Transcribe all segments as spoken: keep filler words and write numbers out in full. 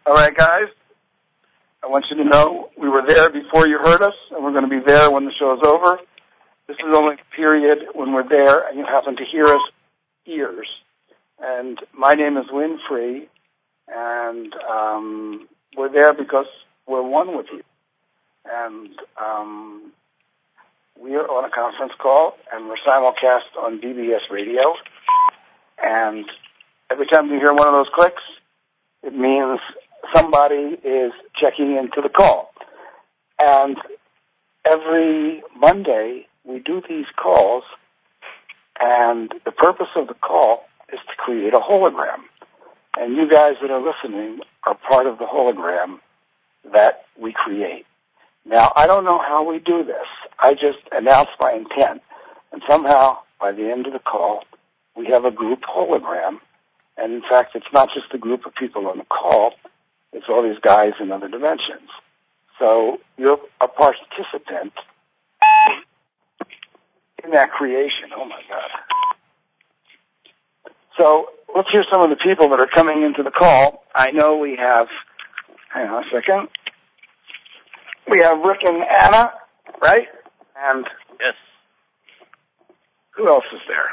All right, guys. I want you to know we were there before you heard us, and we're going to be there when the show is over. This is only a period when we're there, and you happen to hear us ears. And my name is Winfrey, and um, we're there because we're one with you. And um, we are on a conference call, and we're simulcast on B B S Radio. And every time you hear one of those clicks, it means somebody is checking into the call. And every Monday, we do these calls, and the purpose of the call is to create a hologram. And you guys that are listening are part of the hologram that we create. Now, I don't know how we do this. I just announced my intent. And somehow, by the end of the call, we have a group hologram. And in fact, it's not just a group of people on the call. It's all these guys in other dimensions. So you're a participant in that creation. Oh, my God. So let's hear some of the people that are coming into the call. I know we have, hang on a second. We have Rick and Anna, right? And yes. Who else is there?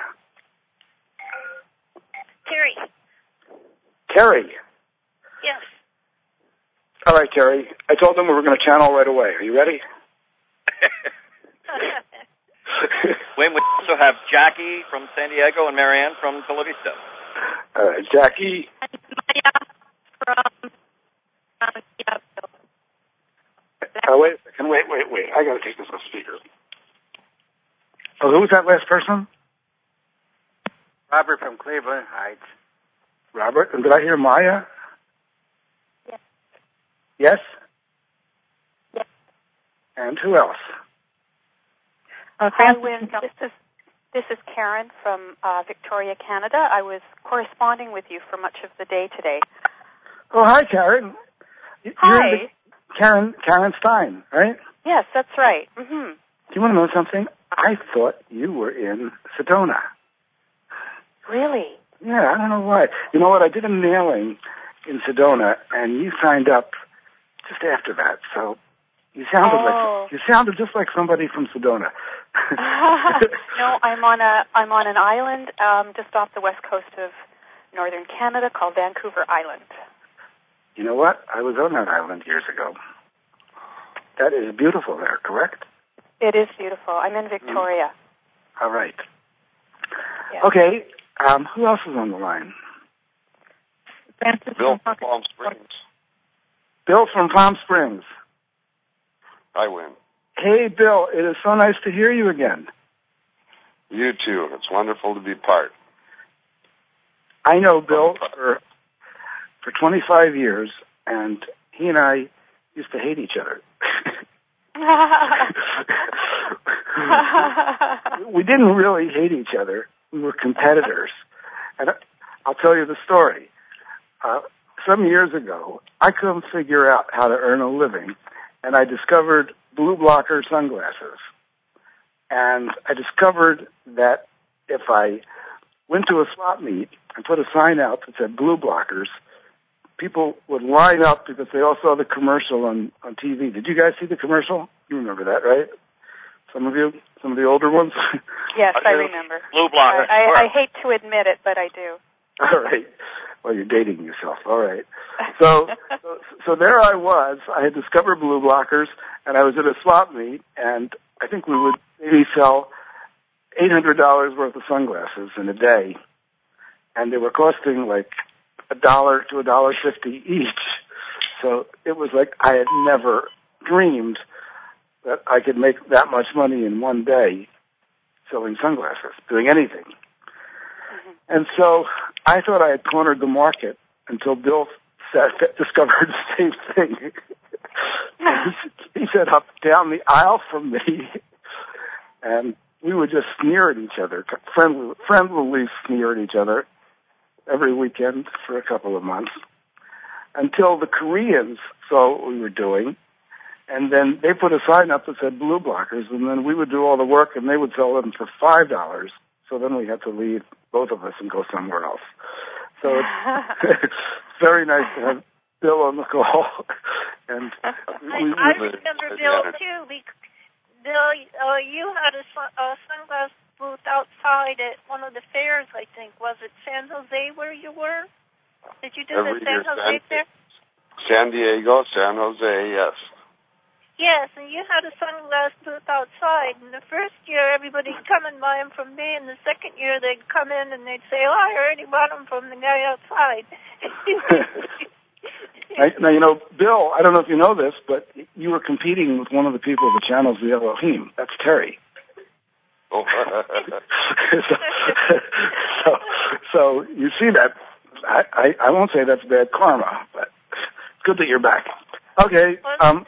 Terry. Terry. Yes. All right, Terry. I told them we were going to channel right away. Are you ready? Wayne, we also have Jackie from San Diego and Marianne from Tel Vista. All right, Jackie. And Maya from um, yeah. Oh, wait a second. Wait, wait, wait. I got to take this off speaker. Oh, who was that last person? Robert from Cleveland Heights. Robert. And did I hear Maya? Yes. Yes? Yes. And who else? Uh, Hi, Wynn. This is this is Karen from uh, Victoria, Canada. I was corresponding with you for much of the day today. Oh, hi, Karen. You're Hi. The, Karen, Karen Stein, right? Yes, that's right. Mm-hmm. Do you want to know something? I thought you were in Sedona. Really? Yeah, I don't know why. You know what? I did a mailing in Sedona, and you signed up just after that. So you sounded oh. like you sounded just like somebody from Sedona. No, I'm on a I'm on an island um, just off the west coast of northern Canada called Vancouver Island. You know what? I was on that island years ago. That is beautiful there, correct? It is beautiful. I'm in Victoria. Mm. All right. Yes. Okay. Um, who else is on the line? Francis Bill from from Palm Springs. Bill from Palm Springs. Hi, Wynn. Hey, Bill. It is so nice to hear you again. You too. It's wonderful to be part. I know Bill for for twenty-five years, and he and I used to hate each other. We didn't really hate each other. We were competitors. And I'll tell you the story. Uh, some years ago, I couldn't figure out how to earn a living, and I discovered blue blocker sunglasses. And I discovered that if I went to a swap meet and put a sign out that said blue blockers, people would line up because they all saw the commercial on, on T V. Did you guys see the commercial? You remember that, right? Some of you? Some of the older ones? Yes, I remember. Blue blocker. I, I, I hate to admit it, but I do. All right. Well, you're dating yourself. All right. So, so, so there I was. I had discovered blue blockers, and I was at a swap meet, and I think we would maybe sell eight hundred dollars worth of sunglasses in a day, and they were costing like a dollar to a dollar fifty each. So it was like I had never dreamed that I could make that much money in one day selling sunglasses, doing anything. Mm-hmm. And so I thought I had cornered the market until Bill said, discovered the same thing. he, he said up down the aisle from me, and we would just sneer at each other, friendly, friendly sneer at each other every weekend for a couple of months until the Koreans saw what we were doing. And then they put a sign up that said blue blockers, and then we would do all the work, and they would sell them for five dollars. So then we had to leave, both of us, and go somewhere else. So it's, it's very nice to have Bill on the call, and I, we, I we, remember Bill too. We, Bill, uh, you had a, sun, a sunglass booth outside at one of the fairs. I think was it San Jose where you were? Did you do Every the San year, Jose San, fair? San Diego, San Jose, yes. Yes, and you had a sunglass booth outside. And the first year, everybody'd come and buy them from me, and the second year, they'd come in and they'd say, "Oh, I already bought them from the guy outside." now, you know, Bill, I don't know if you know this, but you were competing with one of the people of the channels, the Elohim. That's Terry. Oh. so, so, so you see that. I, I, I won't say that's bad karma, but it's good that you're back. Okay. Um,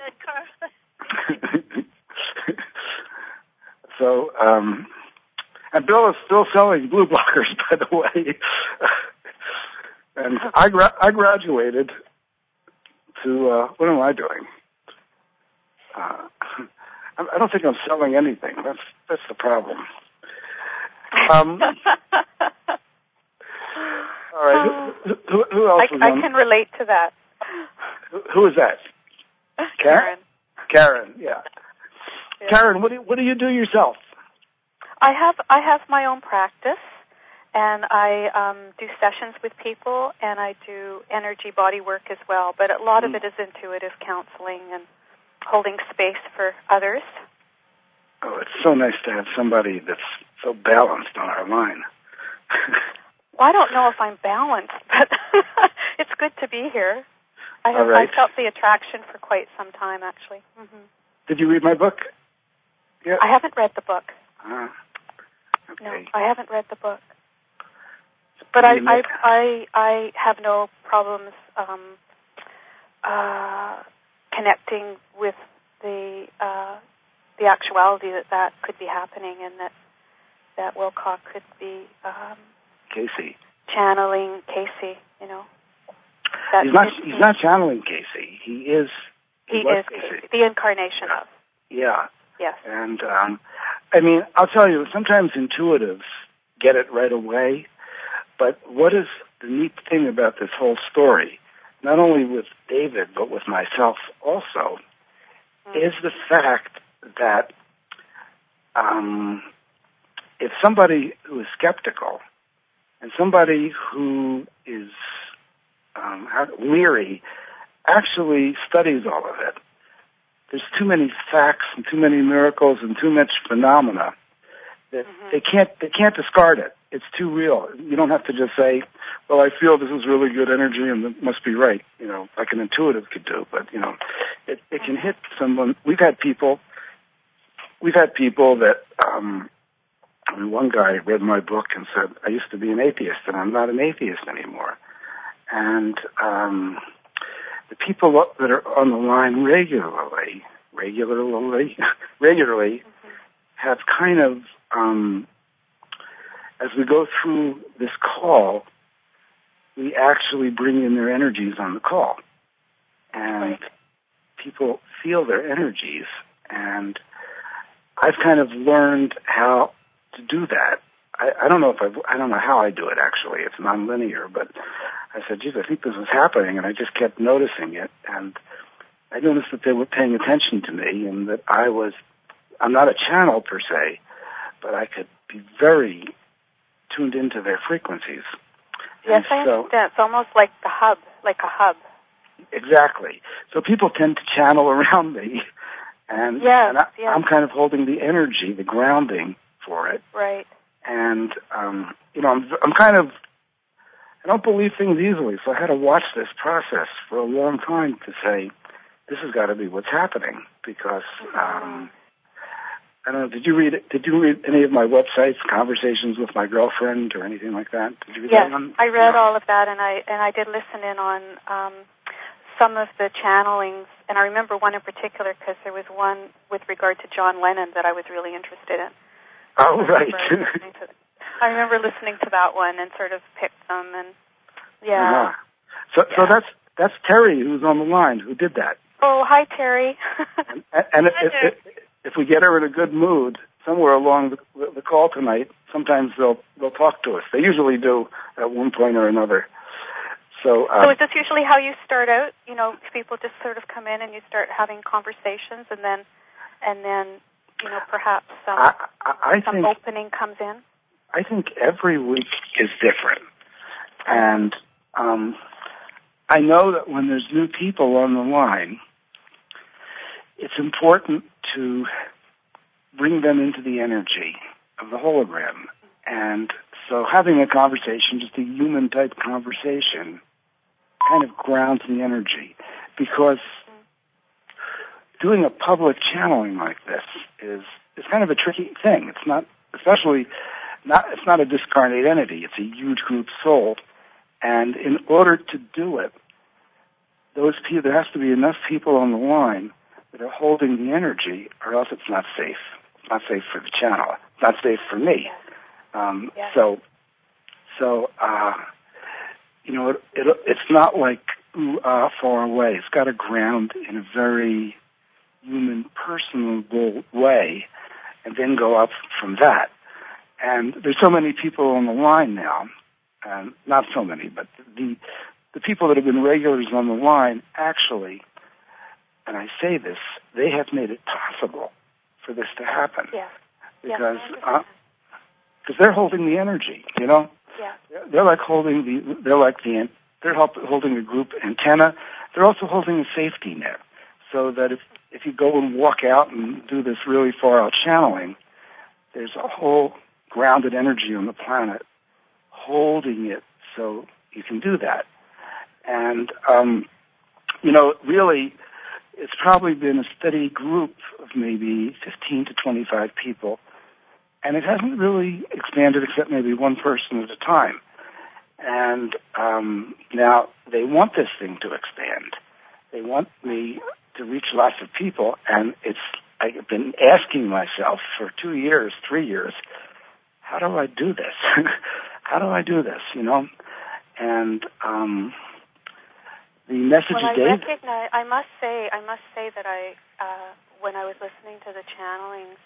so, um, and Bill is still selling blue blockers, by the way. And I gra- I graduated to, uh, what am I doing? Uh, I don't think I'm selling anything. That's, that's the problem. Um, all right. Who, who, who else I, is I on? can relate to that. Who, who is that? Karen. Karen, yeah. yeah. Karen, what do you, what do you do yourself? I have I have my own practice, and I um, do sessions with people, and I do energy body work as well. But a lot mm. of it is intuitive counseling and holding space for others. Oh, it's so nice to have somebody that's so balanced on our line. Well, I don't know if I'm balanced, but it's good to be here. I have right. I felt the attraction for quite some time, actually. Mm-hmm. Did you read my book? Yeah. I haven't read the book. Uh, okay. No, I haven't read the book. But I, I, I, I have no problems um, uh, connecting with the uh, the actuality that that could be happening, and that that Wilcock could be um, Casey channeling Casey. You know, he's not. He's not channeling Casey. He is. He, he is Casey. the incarnation of. Yeah. Yes. And um, I mean, I'll tell you, sometimes intuitives get it right away. But what is the neat thing about this whole story, not only with David but with myself also, mm-hmm. is the fact that um, if somebody who is skeptical and somebody who is um, leery actually studies all of it, there's too many facts and too many miracles and too much phenomena that mm-hmm. they can't they can't discard it. It's too real. You don't have to just say, well, I feel this is really good energy and it must be right, you know, like an intuitive could do. But, you know, it, it can hit someone. We've had people, we've had people that, um, I mean, one guy read my book and said, I used to be an atheist and I'm not an atheist anymore. And um, the people that are on the line regularly, regularly, regularly mm-hmm. have kind of, um, as we go through this call, we actually bring in their energies on the call. And right. people feel their energies. And I've kind of learned how to do that. I, I don't know if I've, I don't know how I do it actually. It's nonlinear, but I said, geez, I think this is happening. And I just kept noticing it. And I noticed that they were paying attention to me and that I was, I'm not a channel per se, but I could be very tuned into their frequencies. Yes, and I so, understand. It's almost like the hub, like a hub. Exactly. So people tend to channel around me, and, yes, and I, yes. I'm kind of holding the energy, the grounding for it. Right. And, um, you know, I'm, I'm kind of, I don't believe things easily, so I had to watch this process for a long time to say, this has got to be what's happening, because, um, I don't know, did you read Did you read any of my websites, Conversations with My Girlfriend, or anything like that? Did you read yes, that one? I read no. all of that, and I and I did listen in on um, some of the channelings, and I remember one in particular because there was one with regard to John Lennon that I was really interested in. Oh, I right. Remember to, I remember listening to that one and sort of picked them, and yeah. Uh-huh. So, yeah. so that's that's Terry who's on the line who did that. Oh, hi, Terry. and and if, if, if we get her in a good mood somewhere along the, the call tonight, sometimes they'll they'll talk to us. They usually do at one point or another. So, um, so is this usually how you start out? You know, people just sort of come in and you start having conversations, and then, and then, you know, perhaps some, I, I, I some think, opening comes in? I think every week is different. And um, I know that when there's new people on the line, it's important to bring them into the energy of the hologram. And so having a conversation, just a human-type conversation, kind of grounds the energy. Because doing a public channeling like this is, is kind of a tricky thing. It's not, especially, not, it's not a discarnate entity. It's a huge group soul. And in order to do it, those people, there has to be enough people on the line that are holding the energy, or else it's not safe. It's not safe for the channel. It's not safe for me. Um, yeah. So, so uh, you know, it, it, it's not like ooh, ah, far away. It's got to ground in a very human, personable way, and then go up from that. And there's so many people on the line now. Um, not so many, but the the people that have been regulars on the line actually, and I say this, they have made it possible for this to happen. Yeah. Because yeah, uh, cause they're holding the energy, you know? Yeah. They're like holding the, they're like the, they're help, holding a group antenna. They're also holding a safety net. So that if, if you go and walk out and do this really far out channeling, there's a whole grounded energy on the planet holding it so you can do that. And, um, you know, really, it's probably been a steady group of maybe fifteen to twenty-five people, and it hasn't really expanded except maybe one person at a time. And um, now they want this thing to expand. They want me to reach lots of people, and it's I've been asking myself for two years, three years, how do I do this? How do I do this, you know? And um, the message well, I Dave... recognize, I must say, I must say that I, uh, when I was listening to the channelings,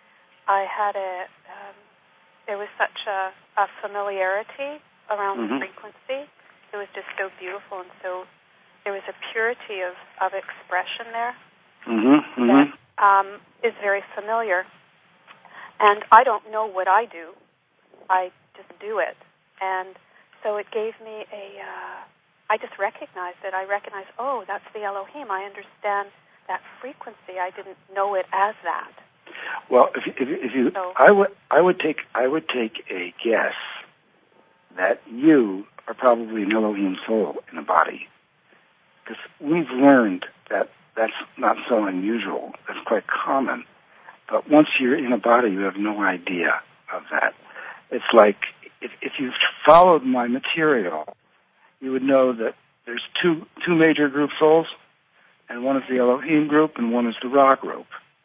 I had a, um, there was such a, a familiarity around mm-hmm. the frequency. It was just so beautiful, and so there was a purity of, of expression there mm-hmm. that um, is very familiar. And I don't know what I do. I just do it. And so it gave me a, uh, I just recognized it. I recognized, oh, that's the Elohim. I understand that frequency. I didn't know it as that. Well, if, if, if you, so, I would, I would take, I would take a guess that you are probably an Elohim soul in a body. Because we've learned that that's not so unusual. That's quite common. But once you're in a body, you have no idea of that. It's like, if, if you've followed my material, you would know that there's two two major group souls, and one is the Elohim group, and one is the Ra group.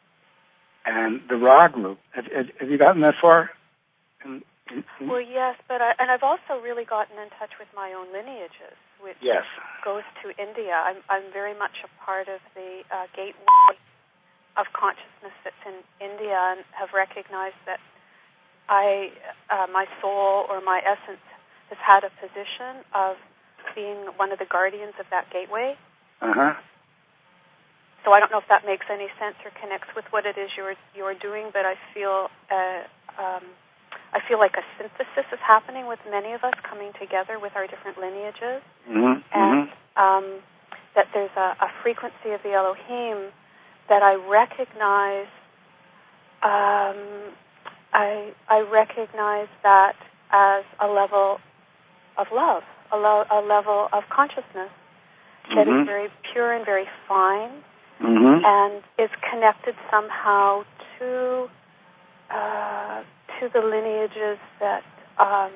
And the Ra group, have, have, have you gotten that far? In, in, in? Well, yes, but I, and I've also really gotten in touch with my own lineages, which yes. goes to India. I'm, I'm very much a part of the uh, gateway of consciousness that's in India, and have recognized that I, uh, my soul or my essence has had a position of being one of the guardians of that gateway. Uh-huh. So I don't know if that makes any sense or connects with what it is you're you're doing, but I feel uh, um, I feel like a synthesis is happening with many of us coming together with our different lineages, mm-hmm. and um, that there's a, a frequency of the Elohim that I recognize. Um, I I recognize that as a level of love, a, lo- a level of consciousness that mm-hmm. is very pure and very fine, mm-hmm. and is connected somehow to uh, to the lineages that um,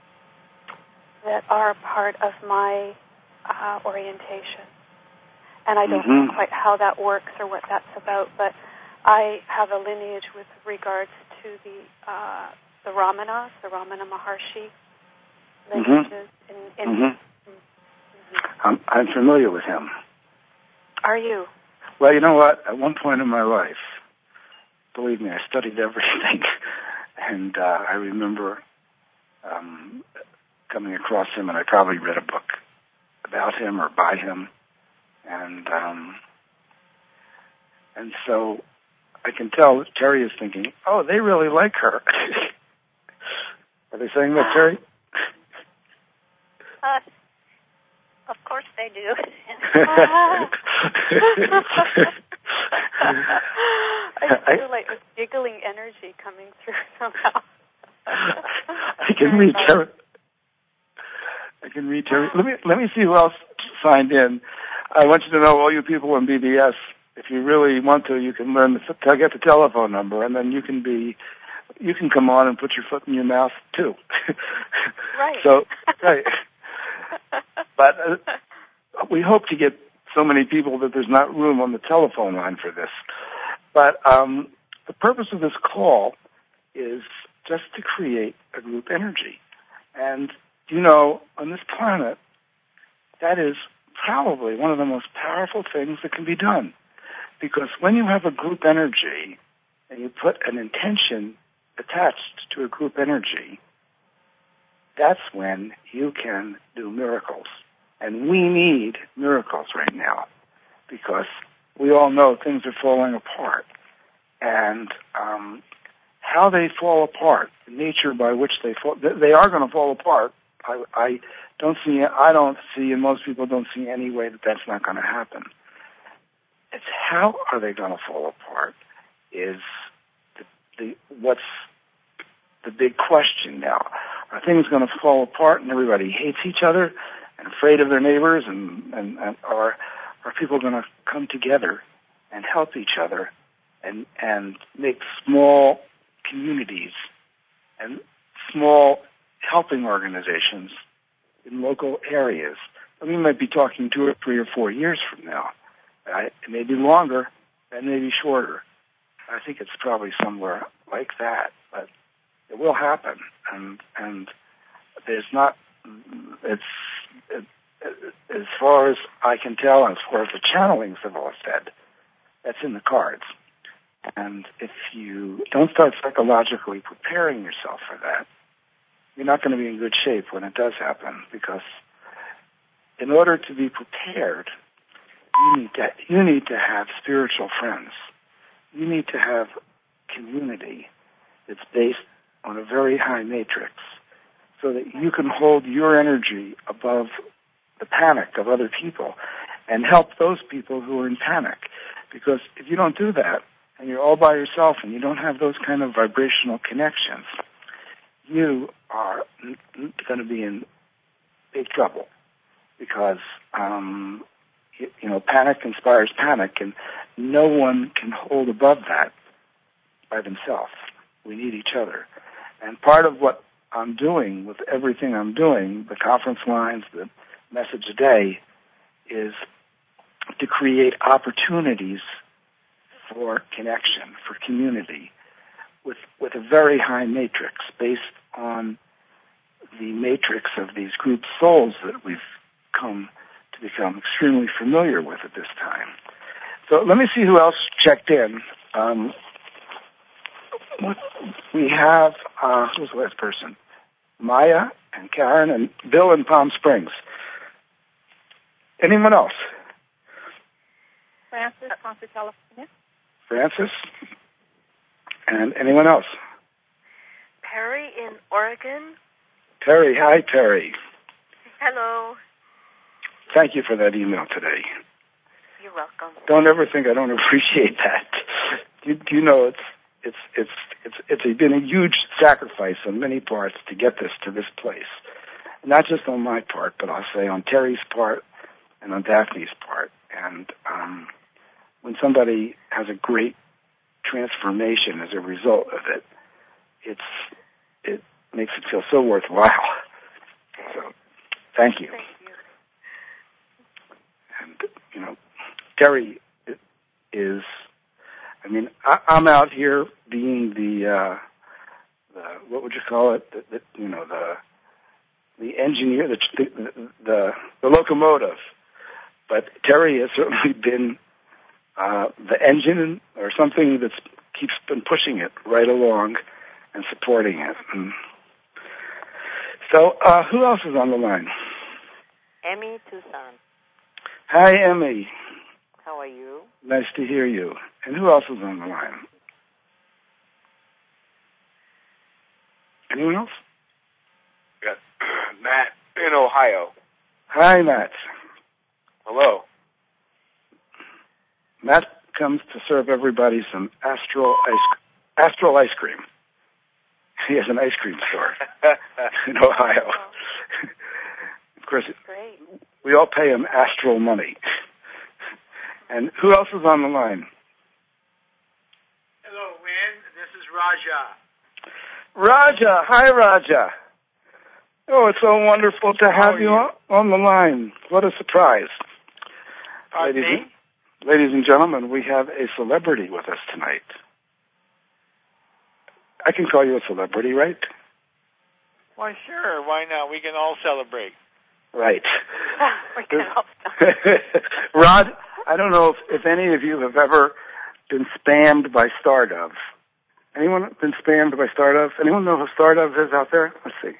that are a part of my uh, orientation. And I don't mm-hmm. know quite how that works or what that's about, but I have a lineage with regards to the uh, the Ramanas, the Ramana Maharshi lineages. Mm-hmm. In, in mm-hmm. Mm-hmm. I'm, I'm familiar with him. Are you? Well, you know what? At one point in my life, believe me, I studied everything, and uh, I remember um, coming across him, and I probably read a book about him or by him. And, um, and so I can tell that Terry is thinking, oh, they really like her. Are they saying that, Terry? Uh, of course they do. I feel like a giggling energy coming through somehow. I can read Terry. I can read Terry. Let me let me see who else signed in. I want you to know, all you people in B B S, if you really want to, you can learn to get the telephone number, and then you can be, you can come on and put your foot in your mouth too. Right. So, right. But uh, we hope to get so many people that there's not room on the telephone line for this. But um, the purpose of this call is just to create a group energy. And, you know, on this planet, that is probably one of the most powerful things that can be done. Because when you have a group energy and you put an intention attached to a group energy, that's when you can do miracles. And we need miracles right now because we all know things are falling apart. And um, how they fall apart, the nature by which they fall, they are going to fall apart. I, I don't see, I don't see, and most people don't see any way that that's not going to happen. It's how are they going to fall apart is the, the what's the big question now. Are things going to fall apart and everybody hates each other and afraid of their neighbors, and, and, and or are people going to come together and help each other and and make small communities and small helping organizations in local areas? I mean, we might be talking two or three or four years from now. Uh, it may be longer, it may be shorter. I think it's probably somewhere like that, but it will happen. And and there's not, it's, it, as far as I can tell, and as far as the channelings have all said, that's in the cards. And if you don't start psychologically preparing yourself for that, you're not going to be in good shape when it does happen, because in order to be prepared, you need to, you need to have spiritual friends. You need to have community that's based on a very high matrix so that you can hold your energy above the panic of other people and help those people who are in panic. Because if you don't do that, and you're all by yourself and you don't have those kind of vibrational connections, you are going to be in big trouble, because um, you, you know, panic inspires panic, and no one can hold above that by themselves. We need each other. And part of what I'm doing with everything I'm doing, the conference lines, the message a day, is to create opportunities for connection, for community, with with a very high matrix based on the matrix of these group souls that we've come to become extremely familiar with at this time. So let me see who else checked in. Um, what, we have, uh, who's the last person? Maya and Karen and Bill in Palm Springs. Anyone else? Francis, Ponce, California. Francis? And anyone else? Perry in Oregon. Terry, hi, Terry. Hello. Thank you for that email today. You're welcome. Don't ever think I don't appreciate that. You, you know, it's it's it's it's it's been a huge sacrifice on many parts to get this to this place. Not just on my part, but I'll say on Terry's part and on Daphne's part. And um, when somebody has a great transformation as a result of it, it's it makes it feel so worthwhile. So, thank you. Thank you. And, you know, Terry is, I mean, I, I'm out here being the, uh, the, what would you call it? The, the, you know, the, the engineer, the, the, the, the locomotive. But Terry has certainly been uh, the engine or something that keeps been pushing it right along and supporting it. And so, uh, who else is on the line? Emmy Tucson. Hi, Emmy. How are you? Nice to hear you. And who else is on the line? Anyone else? Got Matt in Ohio. Hi, Matt. Hello. Matt comes to serve everybody some astral ice, astral ice cream. He has an ice cream store in Ohio. Of course, Great. we all pay him astral money. And who else is on the line? Hello, Win. This is Raja. Raja. Hi, Raja. Oh, it's so wonderful to have you, you on the line. What a surprise. Pardon ladies, me? and, ladies and gentlemen, we have a celebrity with us tonight. I can call you a celebrity, right? Why, sure. Why not? We can all celebrate. Right. we can all celebrate. Rod, I don't know if, if any of you have ever been spammed by star doves. Anyone been spammed by star doves? Anyone know who star doves is out there? Let's see.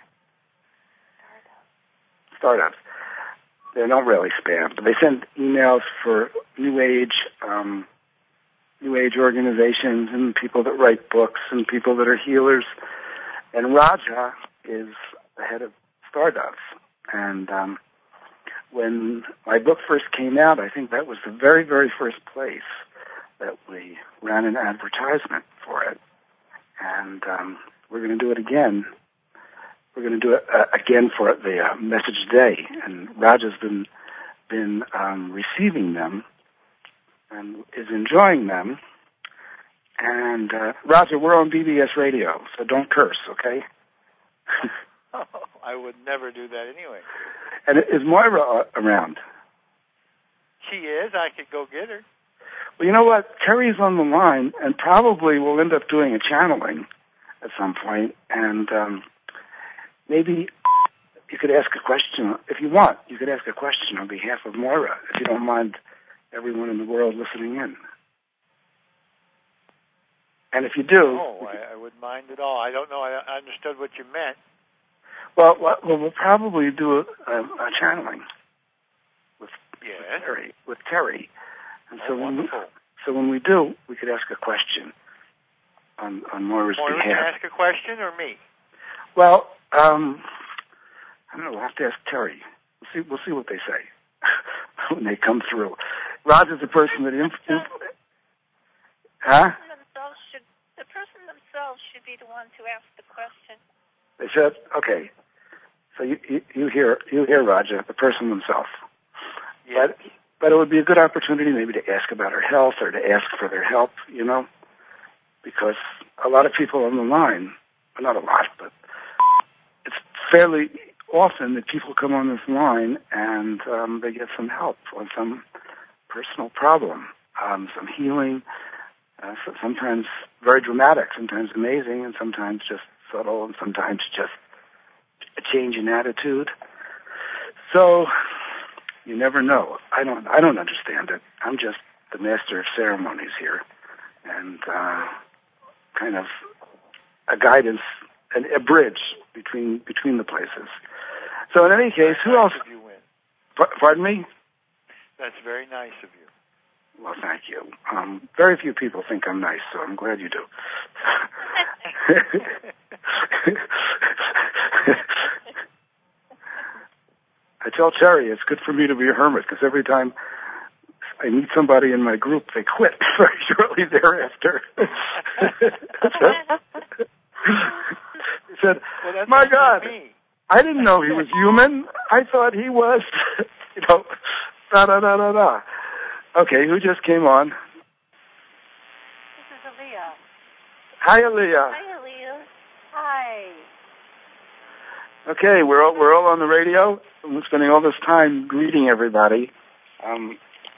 Star doves. They're not really spam, but they send emails for New Age, um, New Age organizations and people that write books and people that are healers. And Raja is the head of Star Doves. And um, when my book first came out, I think that was the very, very first place that we ran an advertisement for it. And um, we're going to do it again. We're going to do it uh, again for the uh, Message Day. And Raja's been been um, receiving them and is enjoying them. And uh, Raja, we're on B B S Radio, so don't curse, okay? Oh, I would never do that anyway. And is Moira around? She is. I could go get her. Well, you know what? Terry's on the line, and probably we'll end up doing a channeling at some point. And um, maybe you could ask a question. If you want, you could ask a question on behalf of Moira, if you don't mind everyone in the world listening in. And if you do... Oh, I, I wouldn't mind at all. I don't know. I, I understood what you meant. Well, well, we'll probably do a, a, a channeling with, yes. with Terry. With Terry. And so oh, when we, wonderful. so when we do, we could ask a question on, on Moira's Moira behalf. can ask a question, or me? Well, um, I don't know. We'll have to ask Terry. We'll see. We'll see what they say when they come through. Roger's the person that... Inf- inf- huh? Should, the person themselves should be the one to ask the question. They said, okay. So you, you, you hear you hear Raja, the person themselves. Yeah. But but it would be a good opportunity maybe to ask about her health or to ask for their help, you know, because a lot of people on the line, well, not a lot, but it's fairly often that people come on this line and um, they get some help on some personal problem, um, some healing, uh, so sometimes very dramatic, sometimes amazing, and sometimes just subtle, and sometimes just a change in attitude. So you never know. I don't. I don't understand it. I'm just the master of ceremonies here, and uh, kind of a guidance, and a bridge between between the places. So in any case, who else? You win. P- pardon me? That's very nice of you. Well, thank you. Um, very few people think I'm nice, so I'm glad you do. I tell Terry it's good for me to be a hermit because every time I meet somebody in my group, they quit very shortly thereafter. He said, well, my God, me. I didn't know he was human. I thought he was, you know, da-da-da-da-da. Okay, who just came on? This is Aaliyah. Hi, Aaliyah. Hi, Aaliyah. Hi. Okay, we're all, we're all on the radio. We're spending all this time greeting everybody. Um,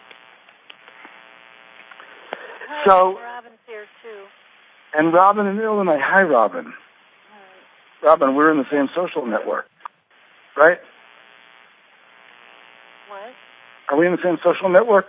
Hi, so, Robin's here too. And Robin in Illinois. Hi, Robin. Hi. Robin, we're in the same social network, right? What? Are we in the same social network?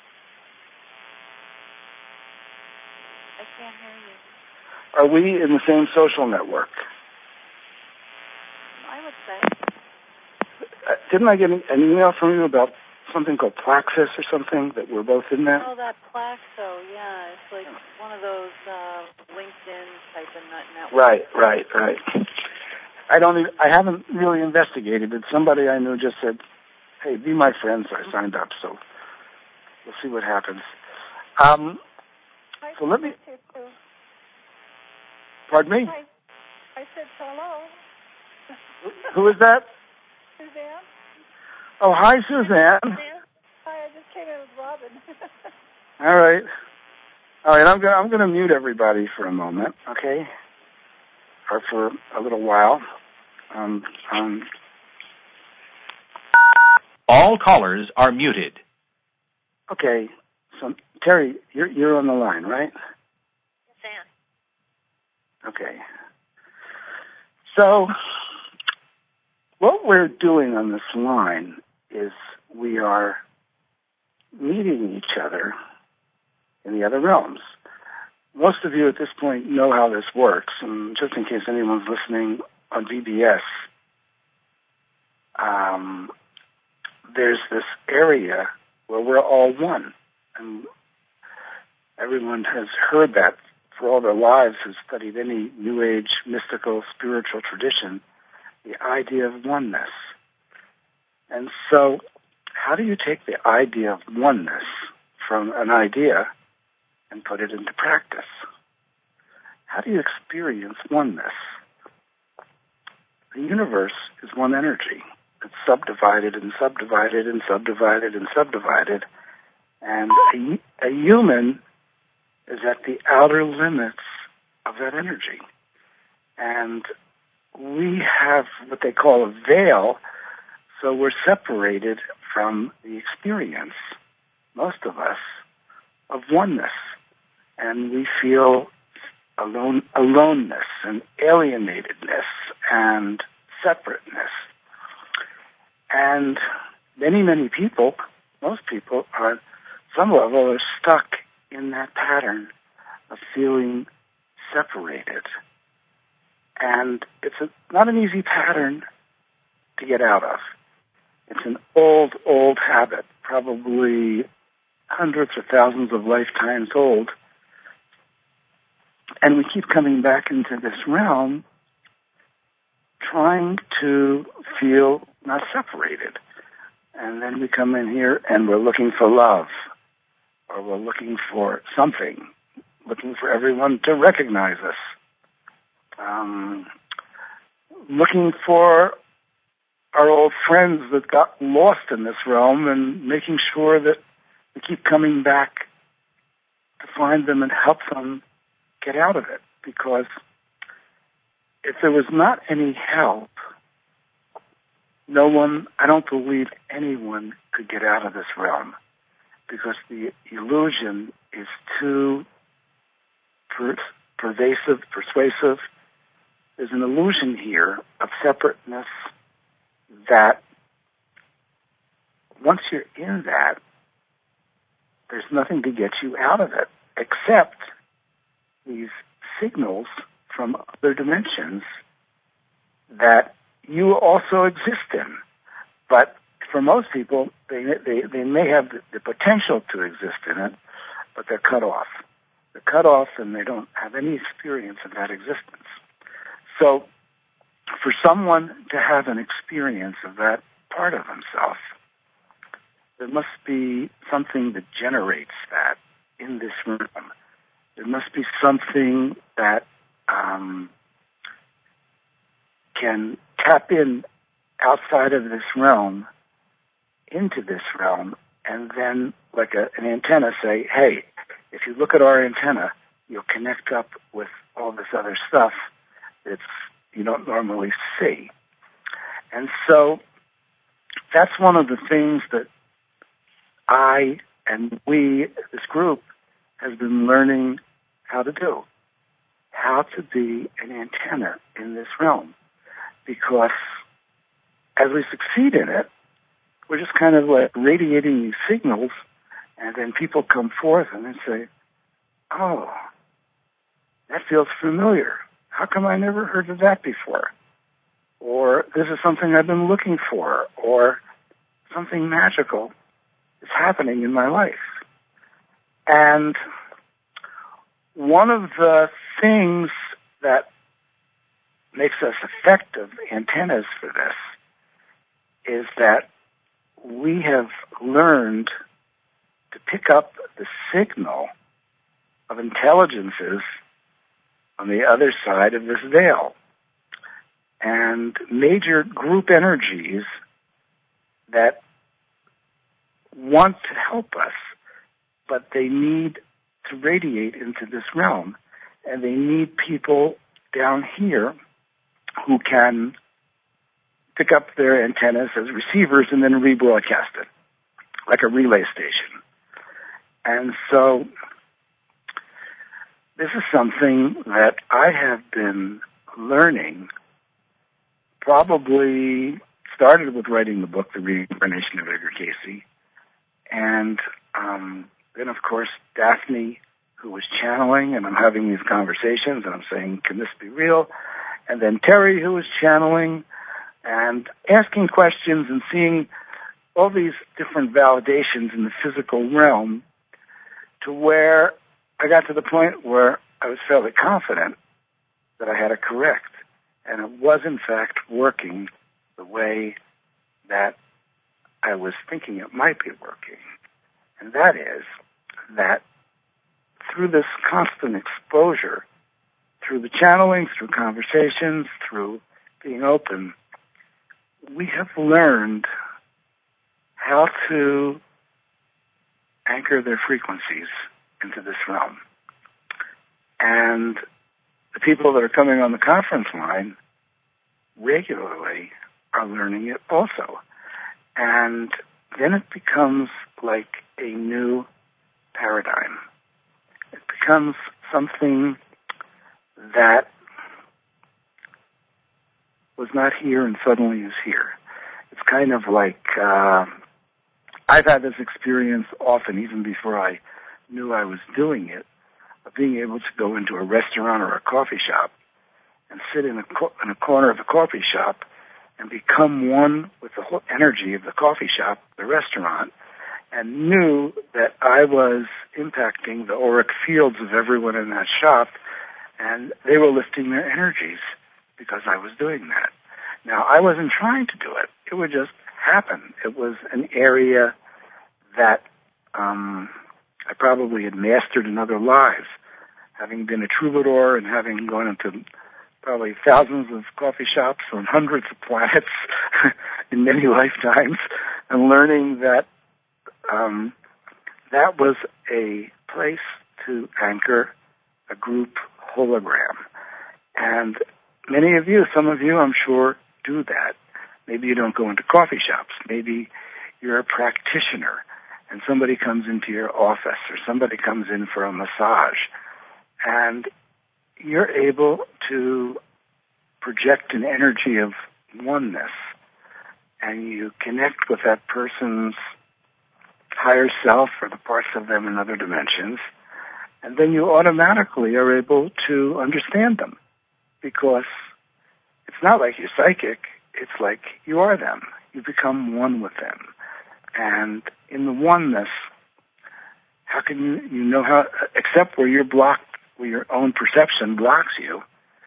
I can't hear you. Are we in the same social network? I would say. uh, didn't I get an email from you about something called Plaxis or something that we're both in that? Oh, that Plaxo, yeah. It's like one of those uh, LinkedIn type of nut networks. Right, right, right. I don't even, I haven't really investigated it. Somebody I knew just said, hey, be my friend, so I signed up, so we'll see what happens. Um, so let me... Pardon me? Hi. I said hello. Who is that? Suzanne. Oh, hi, Suzanne. Hi, I just came in with Robin. All right. All right, I'm going I'm going to mute everybody for a moment, okay? Or for a little while. Um, um, All callers are muted. Okay. So, Terry, you're you're on the line, right? Yes, I am. Okay. So, what we're doing on this line is we are meeting each other in the other realms. Most of you at this point know how this works, and just in case anyone's listening on V B S, um, there's this area where we're all one, and everyone has heard that for all their lives who's studied any New Age, mystical, spiritual tradition, the idea of oneness. And so, how do you take the idea of oneness from an idea and put it into practice? How do you experience oneness? The universe is one energy. It's subdivided and subdivided and subdivided and subdivided. And a, a human is at the outer limits of that energy. And we have what they call a veil, so we're separated from the experience, most of us, of oneness. And we feel alone, aloneness and alienatedness and separateness. And many, many people, most people, are, some level, are stuck in that pattern of feeling separated. And it's a, not an easy pattern to get out of. It's an old, old habit, probably hundreds or thousands of lifetimes old. And we keep coming back into this realm trying to feel not separated. And then we come in here and we're looking for love, or we're looking for something, looking for everyone to recognize us, um, looking for our old friends that got lost in this realm and making sure that we keep coming back to find them and help them get out of it. Because if there was not any help, no one, I don't believe anyone could get out of this realm, because the illusion is too per- pervasive, persuasive. There's an illusion here of separateness that once you're in that, there's nothing to get you out of it except these signals from other dimensions that you also exist in. But for most people, they they, they may have the, the potential to exist in it, but they're cut off. They're cut off and they don't have any experience of that existence. So for someone to have an experience of that part of himself, there must be something that generates that in this room. There must be something that um, can tap in outside of this realm into this realm, and then, like a, an antenna, say, hey, if you look at our antenna, you'll connect up with all this other stuff that's you don't normally see. And so that's one of the things that I and we, this group, has been learning how to do, how to be an antenna in this realm. Because as we succeed in it, we're just kind of like radiating these signals, and then people come forth and they say, oh, that feels familiar. How come I never heard of that before? or this is something I've been looking for, or something magical is happening in my life. And one of the things that makes us effective antennas for this is that we have learned to pick up the signal of intelligences on the other side of this veil. And major group energies that want to help us, but they need to radiate into this realm. And they need people down here who can pick up their antennas as receivers and then rebroadcast it, like a relay station. And so this is something that I have been learning, probably started with writing the book, The Reincarnation of Edgar Cayce, and um, then, of course, Daphne, who was channeling, and I'm having these conversations, and I'm saying, can this be real? And then Terry, who was channeling, and asking questions and seeing all these different validations in the physical realm, to where I got to the point where I was fairly confident that I had it correct. And it was, in fact, working the way that I was thinking it might be working. And that is that through this constant exposure, through the channeling, through conversations, through being open, we have learned how to anchor their frequencies into this realm. And the people that are coming on the conference line regularly are learning it also. And then it becomes like a new paradigm. It becomes something that was not here and suddenly is here. It's kind of like, uh, I've had this experience often, even before I knew I was doing it, of being able to go into a restaurant or a coffee shop and sit in a, co- in a corner of the coffee shop and become one with the whole energy of the coffee shop, the restaurant, and knew that I was impacting the auric fields of everyone in that shop, and they were lifting their energies because I was doing that. Now, I wasn't trying to do it. It would just happen. It was an area that um, I probably had mastered in other lives, having been a troubadour and having gone into probably thousands of coffee shops on hundreds of planets in many lifetimes, and learning that um, that was a place to anchor a group hologram. And many of you, some of you, I'm sure, do that. Maybe you don't go into coffee shops. Maybe you're a practitioner and somebody comes into your office or somebody comes in for a massage, and you're able to project an energy of oneness, and you connect with that person's higher self or the parts of them in other dimensions, and then you automatically are able to understand them, because it's not like you're psychic, it's like you are them. You become one with them. And in the oneness, how can you, you know how, except where you're blocked, where your own perception blocks you,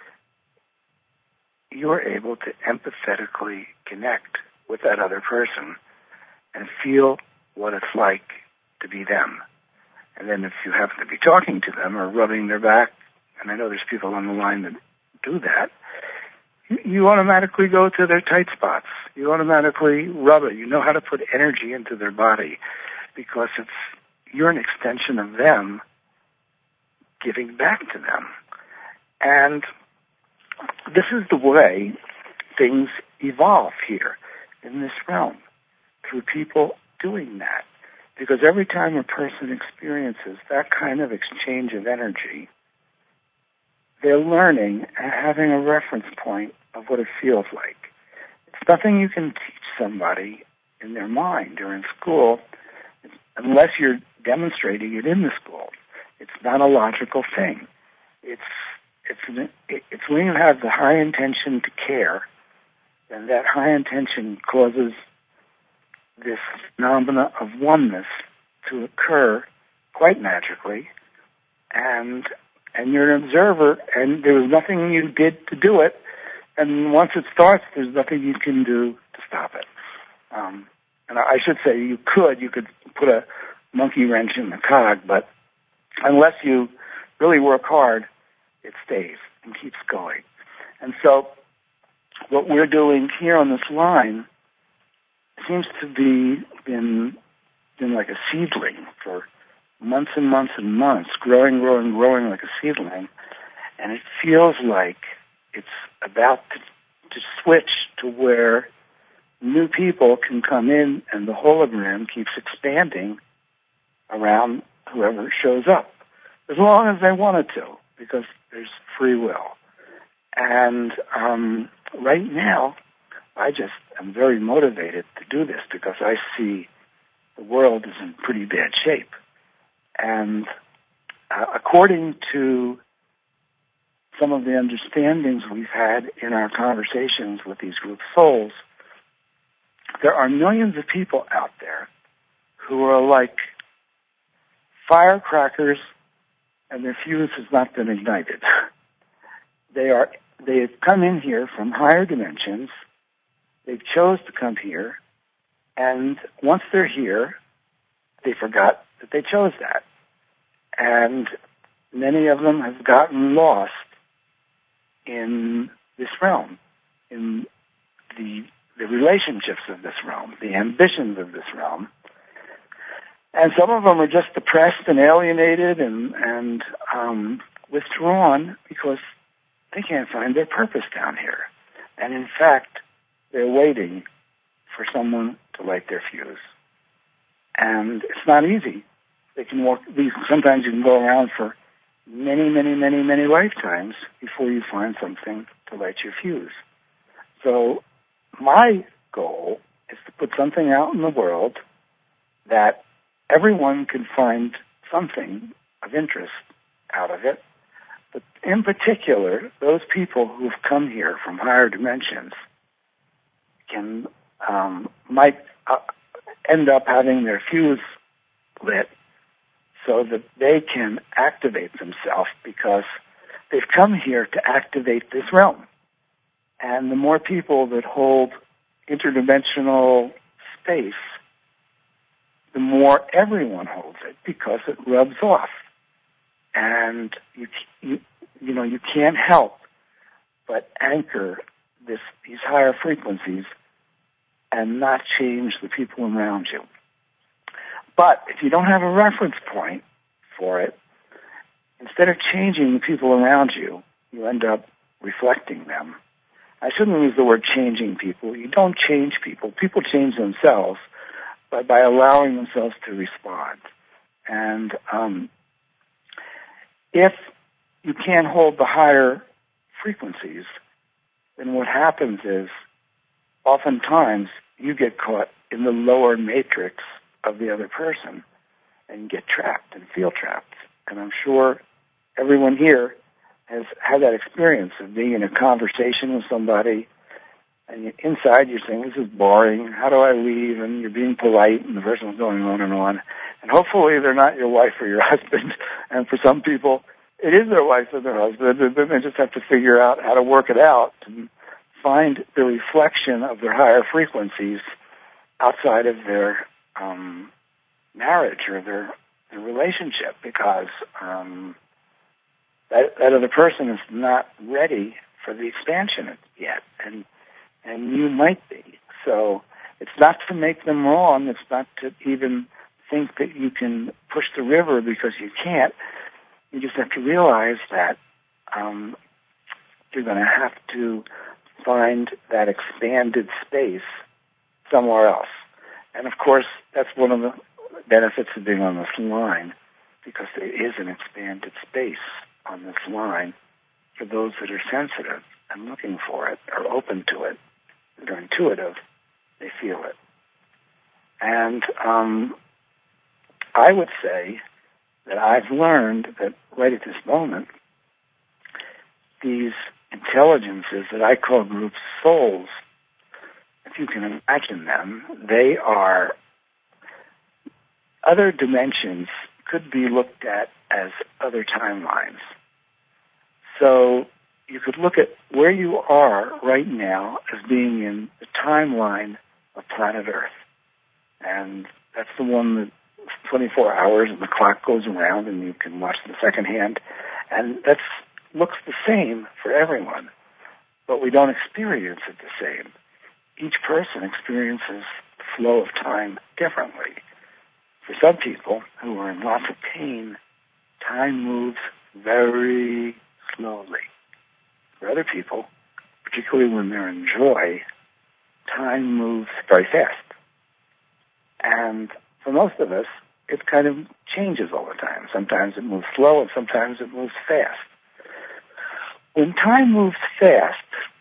you're able to empathetically connect with that other person and feel what it's like to be them. And then if you happen to be talking to them or rubbing their back, and I know there's people on the line that do that, you automatically go to their tight spots. You automatically rub it. You know how to put energy into their body, because it's, you're an extension of them giving back to them. And this is the way things evolve here in this realm, through people doing that. Because every time a person experiences that kind of exchange of energy, they're learning and having a reference point of what it feels like. It's nothing you can teach somebody in their mind or in school unless you're demonstrating it in the school. It's not a logical thing. It's it's an, it's when you have the high intention to care then that high intention causes this phenomena of oneness to occur quite magically, and and you're an observer, and there was nothing you did to do it, and once it starts, there's nothing you can do to stop it. Um, and I should say you could, you could put a monkey wrench in the cog, but unless you really work hard, it stays and keeps going. And so what we're doing here on this line seems to be in, in like a seedling for months and months and months, growing, growing, growing like a seedling, and it feels like it's about to, to switch to where new people can come in and the hologram keeps expanding around whoever shows up, as long as they wanted to, because there's free will. And um, right now, I just am very motivated to do this because I see the world is in pretty bad shape. And uh, according to some of the understandings we've had in our conversations with these group souls, there are millions of people out there who are like firecrackers and their fuse has not been ignited. They are, they have come in here from higher dimensions. They've chose to come here, and once they're here, they forgot that they chose that. And many of them have gotten lost in this realm, in the the relationships of this realm, the ambitions of this realm. And some of them are just depressed and alienated and, and um, withdrawn because they can't find their purpose down here. And in fact, they're waiting for someone to light their fuse. And it's not easy. They can walk, these, sometimes you can go around for many, many, many, many lifetimes before you find something to light your fuse. So my goal is to put something out in the world that everyone can find something of interest out of it. But in particular, those people who've come here from higher dimensions can um, might uh, end up having their fuse lit so that they can activate themselves because they've come here to activate this realm. And the more people that hold interdimensional space, the more everyone holds it because it rubs off. And you, you, you know, you can't help but anchor this, these higher frequencies and not change the people around you. But if you don't have a reference point for it, instead of changing the people around you, you end up reflecting them. I shouldn't use the word changing people. You don't change people. People change themselves by, by allowing themselves to respond. And um, if you can't hold the higher frequencies, then what happens is oftentimes you get caught in the lower matrix of the other person and get trapped and feel trapped. And I'm sure everyone here has had that experience of being in a conversation with somebody and inside you're saying, this is boring, how do I leave? And you're being polite and the person's going on and on. And hopefully they're not your wife or your husband. And for some people, it is their wife or their husband, and then they just have to figure out how to work it out and find the reflection of their higher frequencies outside of their um, marriage or their, their relationship because um, that, that other person is not ready for the expansion yet, and and you might be. So it's not to make them wrong. It's not to even think that you can push the river because you can't. You just have to realize that um, you're going to have to find that expanded space somewhere else. And of course, that's one of the benefits of being on this line, because there is an expanded space on this line for those that are sensitive and looking for it, or open to it, that are intuitive, they feel it. And um, I would say that I've learned that right at this moment, these intelligences that I call group souls if you can imagine them, they are other dimensions could be looked at as other timelines. So you could look at where you are right now as being in the timeline of planet Earth. And that's the one that's twenty-four hours and the clock goes around and you can watch the second hand. And that looks the same for everyone, but we don't experience it the same. Each person experiences the flow of time differently. For some people who are in lots of pain, time moves very slowly. For other people, particularly when they're in joy, time moves very fast. And for most of us, it kind of changes all the time. Sometimes it moves slow and sometimes it moves fast. When time moves fast,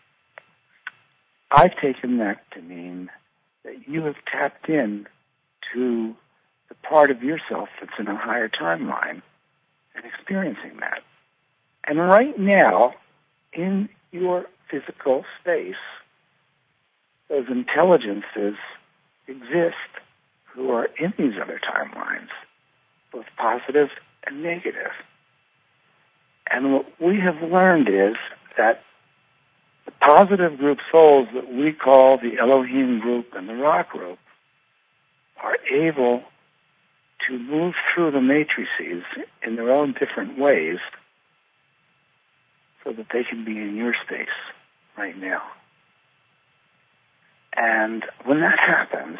I've taken that to mean that you have tapped in to the part of yourself that's in a higher timeline and experiencing that. And right now, in your physical space, those intelligences exist who are in these other timelines, both positive and negative. And what we have learned is that the positive group souls that we call the Elohim group and the Ra group are able to move through the matrices in their own different ways so that they can be in your space right now. And when that happens,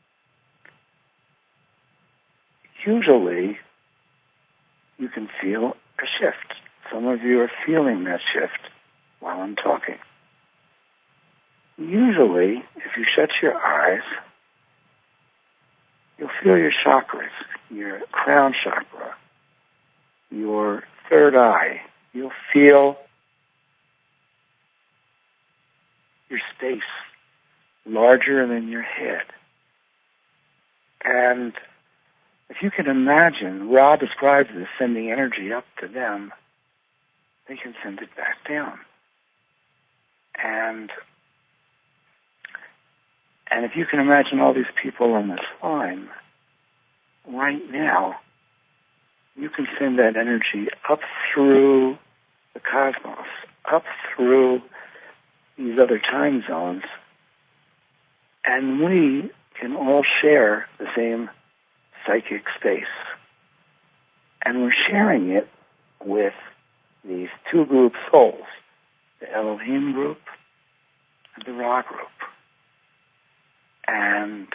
usually you can feel a shift. Some of you are feeling that shift while I'm talking. Usually, if you shut your eyes, you'll feel your chakras, your crown chakra, your third eye. You'll feel your space larger than your head. And if you can imagine, Ra describes this, sending energy up to them, they can send it back down. And and if you can imagine all these people on this line, right now, you can send that energy up through the cosmos, up through these other time zones, and we can all share the same psychic space. And we're sharing it with these two group souls, the Elohim group and the Ra group. And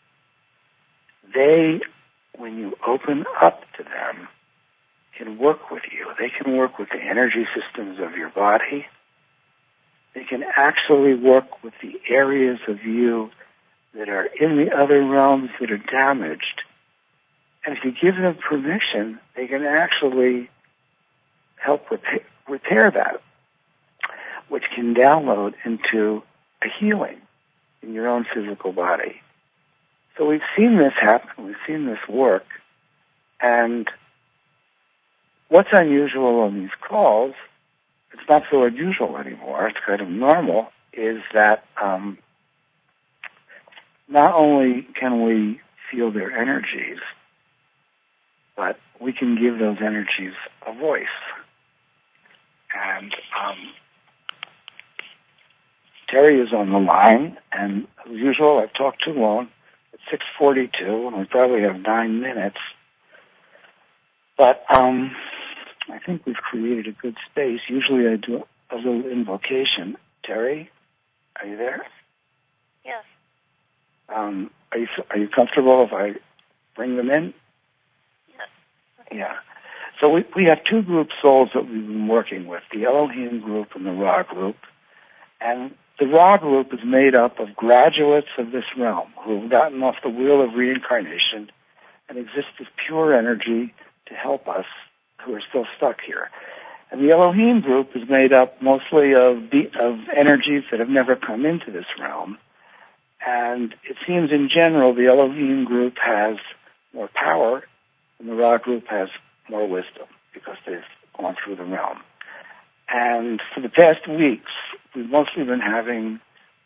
they, when you open up to them, can work with you. They can work with the energy systems of your body. They can actually work with the areas of you that are in the other realms that are damaged. And if you give them permission, they can actually help repair, repair that, which can download into a healing in your own physical body. So we've seen this happen. We've seen this work. And what's unusual on these calls, it's not so unusual anymore, it's kind of normal, is that um, not only can we feel their energies, but we can give those energies a voice. And um, Terry is on the line, and as usual, I've talked too long. It's six forty-two, and we probably have nine minutes. But um, I think we've created a good space. Usually I do a little invocation. Terry, are you there? Yes. Um, are you are you comfortable if I bring them in? Yes. Yeah. So we, we have two group souls that we've been working with, the Elohim group and the Ra group. And the Ra group is made up of graduates of this realm who have gotten off the wheel of reincarnation and exist as pure energy to help us who are still stuck here. And the Elohim group is made up mostly of de- of energies that have never come into this realm. And it seems in general the Elohim group has more power and the Ra group has more wisdom because they've gone through the realm. And for the past weeks, we've mostly been having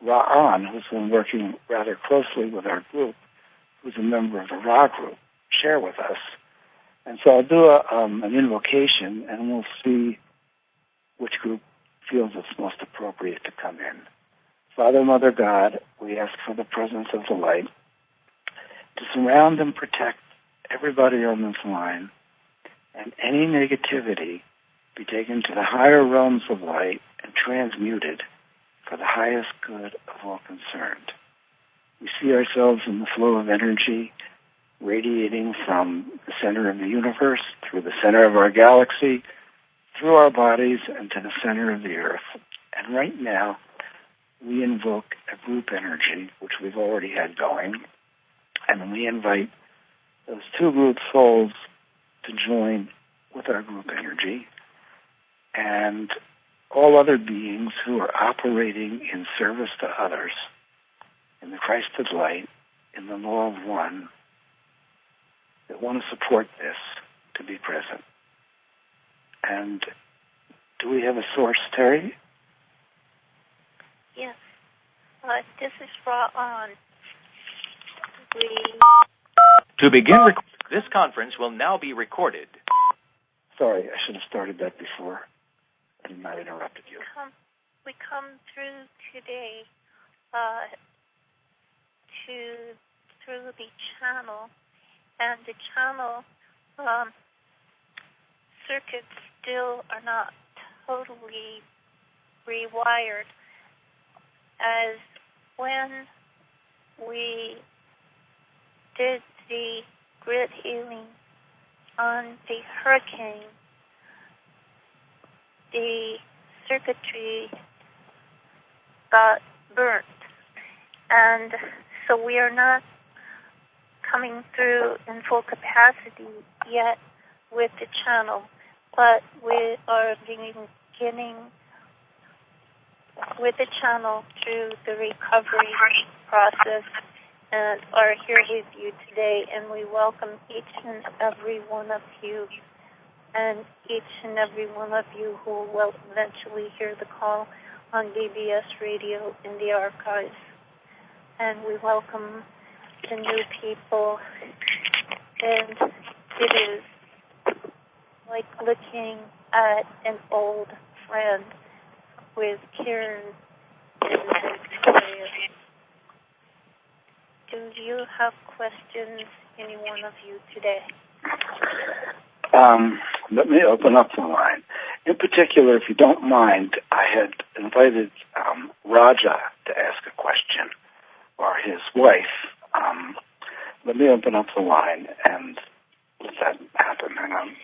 Ra'an, who's been working rather closely with our group, who's a member of the Ra group, share with us. And so I'll do a, um, an invocation, and we'll see which group feels it's most appropriate to come in. Father, Mother, God, we ask for the presence of the light to surround and protect everybody on this line, and any negativity be taken to the higher realms of light and transmuted for the highest good of all concerned. We see ourselves in the flow of energy radiating from the center of the universe, through the center of our galaxy, through our bodies, and to the center of the earth. And right now, we invoke a group energy, which we've already had going, and we invite those two group souls to join with our group energy, and all other beings who are operating in service to others, in the Christ of light, in the law of one, that want to support this to be present. And do we have a source, Terry? Yes. Uh, this is Ra'an. We... To begin, rec- this conference will now be recorded. Sorry, I should have started that before. I might have interrupted you. We come, we come through today uh, to through the channel, and the channel um, circuits still are not totally rewired. As when we did the grid healing on the hurricane, the circuitry got burnt. And so we are not coming through in full capacity yet with the channel, but we are beginning with the channel through the recovery process and are here with you today, and we welcome each and every one of you and each and every one of you who will eventually hear the call on B B S Radio in the archives. And we welcome the new people, and it is like looking at an old friend with Karen and Victoria. Do you have questions, any one of you, today? Um, let me open up the line. In particular, if you don't mind, I had invited um, Raja to ask a question, or his wife. Um, let me open up the line and let that happen. Hang on.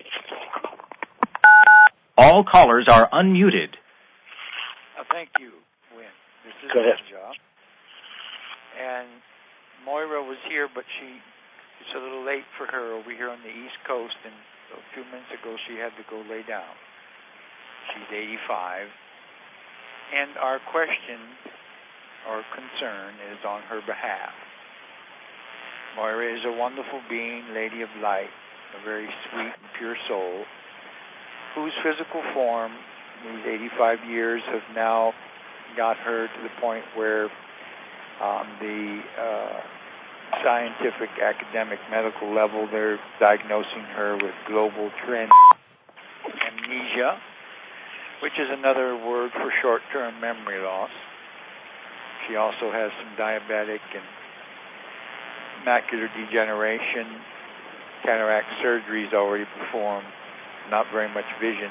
All callers are unmuted. Uh, thank you, Wynn. This is Go ahead. Raja. And Moira was here, but she it's a little late for her over here on the East Coast, and a few minutes ago she had to go lay down. She's eighty-five. And our question or concern is on her behalf. Moira is a wonderful being, lady of light, a very sweet and pure soul, whose physical form, these eighty-five years, have now got her to the point where on the uh, scientific, academic, medical level, they're diagnosing her with global trend amnesia, which is another word for short-term memory loss. She also has some diabetic and macular degeneration, cataract surgeries already performed, not very much vision.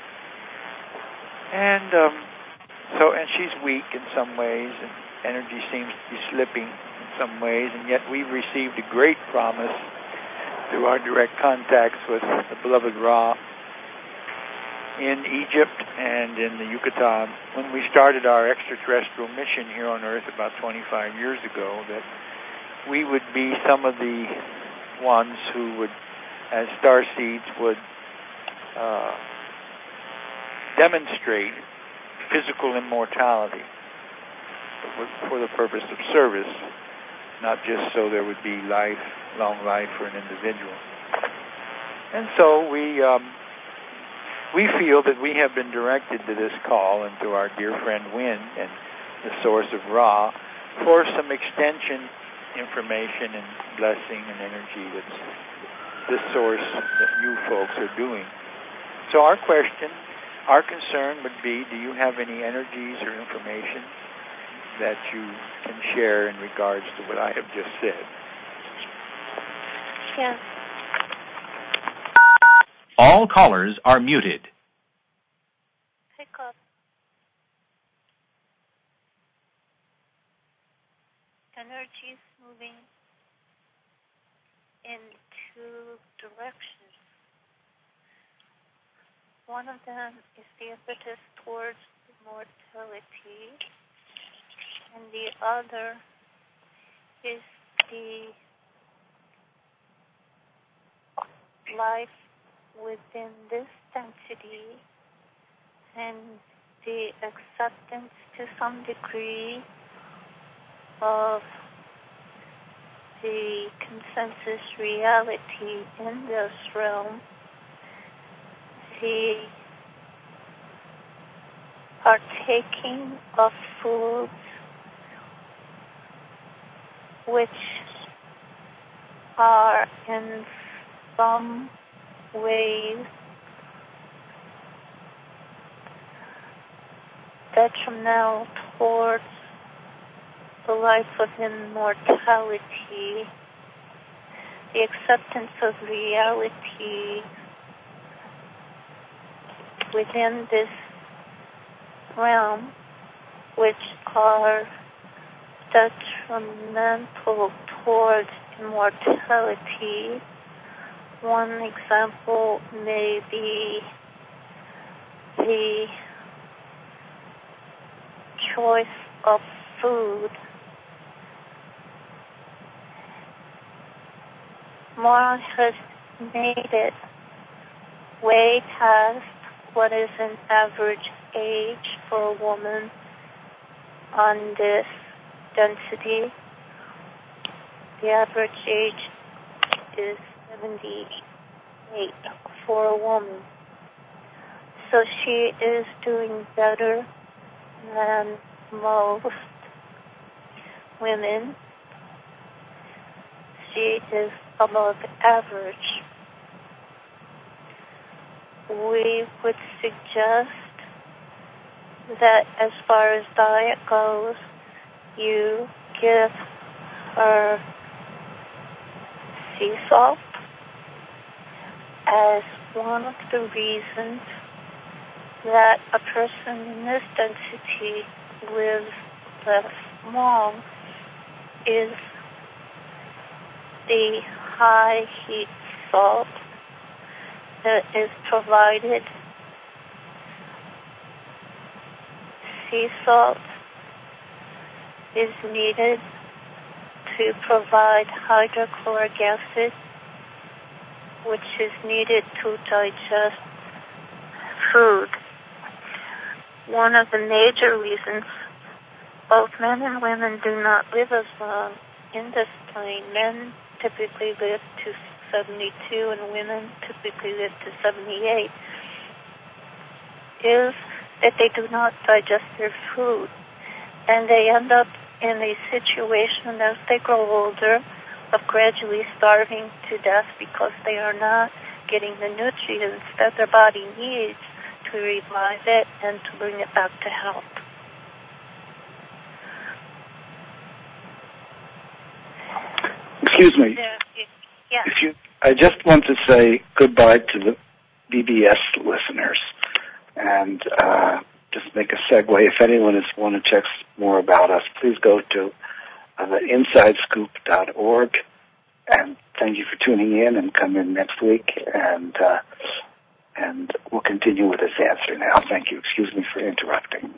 And um, so, and she's weak in some ways, and energy seems to be slipping in some ways, and yet we've received a great promise through our direct contacts with the beloved Ra in Egypt and in the Yucatan when we started our extraterrestrial mission here on Earth about twenty-five years ago, that we would be some of the ones who would, as starseeds, would uh, demonstrate physical immortality for the purpose of service, not just so there would be life, long life for an individual. And so we um, we feel that we have been directed to this call and to our dear friend Wynn, and the source of Ra, for some extension information and blessing and energy that's this source that you folks are doing. So our question, our concern would be, do you have any energies or information that you can share in regards to what I have just said? Yes. All callers are muted. Pick up. Energies moving in two directions. One of them is the impetus towards mortality, and the other is the life within this density and the acceptance to some degree of the consensus reality in this realm, the partaking of foods which are in some ways detrimental towards the life of immortality, the acceptance of reality within this realm, which are detrimental towards immortality. One example may be the choice of food. Mara has made it way past what is an average age for a woman on this density. The average age is seventy-eight for a woman. So she is doing better than most women. She is above average. We would suggest that as far as diet goes, you give her sea salt as one of the reasons that a person in this density lives less long is the high heat salt that is provided. Sea salt is needed to provide hydrochloric acid, which is needed to digest food. One of the major reasons both men and women do not live as long in this plane, men typically live to seventy-two and women typically live to seventy-eight, is that they do not digest their food. And they end up in a situation as they grow older of gradually starving to death because they are not getting the nutrients that their body needs to revive it and to bring it back to health. Excuse me. Yeah. If you, I just want to say goodbye to the B B S listeners and uh, just make a segue. If anyone is want to check more about us, please go to uh, the inside scoop dot org. And thank you for tuning in, and come in next week, and uh, and we'll continue with this answer now. Thank you. Excuse me for interrupting.